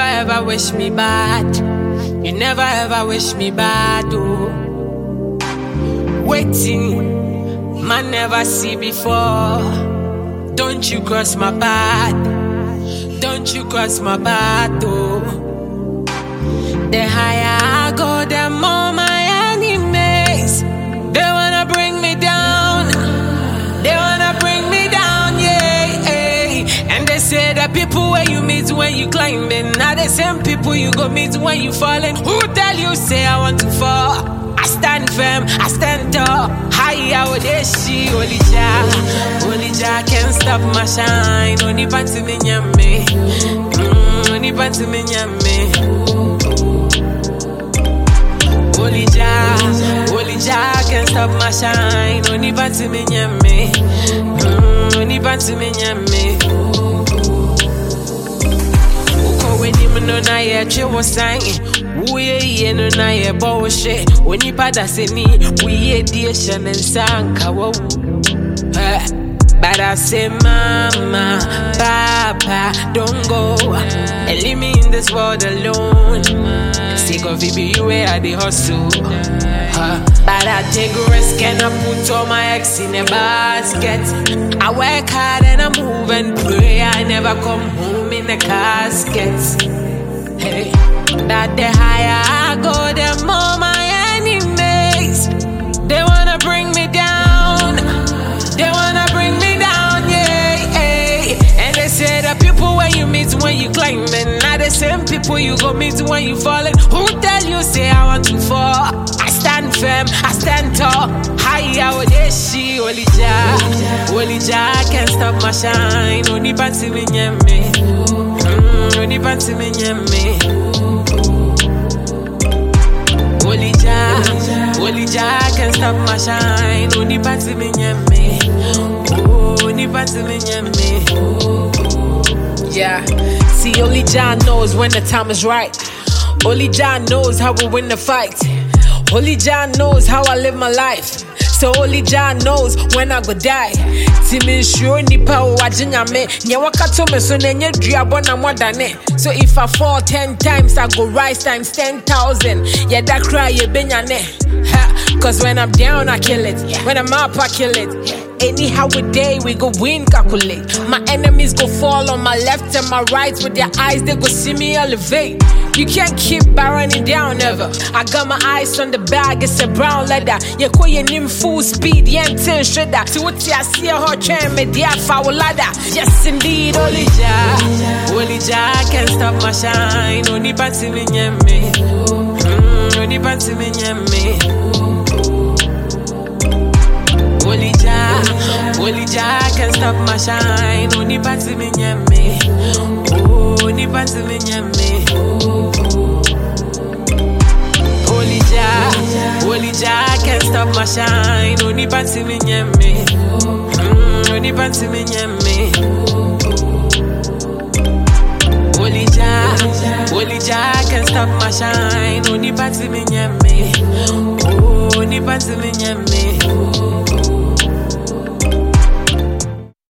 ever wish me bad. You never ever wish me bad, oh. Waiting, man never see before. Don't you cross my path. Don't you cross my path, oh. The higher I go, the more my enemies. They wanna bring me down. They wanna bring me down, yeah. And they say the people where you meet when you climbing, now the same people you go meet when you falling. Who tell you say I want to fall? I stand firm, I stand tall. Higher with this she, Only Jah can't stop my shine. Only panty me nyame, only panty me nyame. Only Jah can't stop my shine. Only panty me nyame, only panty me nyame. Uko weni mno na ye chewo sangi. Uye ye no na ye bullshit. Oni pada seni uye diesha nensanka wo. But I say mama, papa, don't go and leave me in this world alone. Sick of it, be you where I the hustle. But I take risk and I put all my eggs in a basket. I work hard and I move and pray. I never come home in a casket. Hey, that the higher I go, the more my enemies. They wanna bring me down. They wanna bring me down, yeah. And they say the people when you meet when you climbing, not the same people you go meet when you falling. Who tell you say I want to fall? I stand firm, I stand tall. Higher with this she, Only Jah can't stop my shine. Only panty me nyame, only panty me nyame. Only Jah can't stop my shine. Only panty me nyame, only panty me nyame. Yeah, see, only Jah knows when the time is right. Only Jah knows how we win the fight. Only Jah knows how I live my life. So only Jah knows when I go die. Timin sure nipa wajinya me. Nyawaka to me so nenye driabona more than it. So if I fall 10 times, I go rise times 10,000. Yeah, that cry ye benyane. Cause when I'm down, I kill it. When I'm up, I kill it. Anyhow a day we go win, calculate. My enemies go fall on my left and my right. With their eyes, they go see me elevate. You can't keep running down ever. I got my eyes on the bag, it's a brown leather. You call your name full speed, yeah, 10 shredder. To what you see a hot train, me dear foul ladder. Yes, indeed, Only Jah can't stop my shine. Only panty me nyame, only panty me nyame. Only Jah can't stop my shine. Only panty me nyame, only panty me nyame. Only Jah can't stop my shine. Only panty me nyame, only panty me nyame.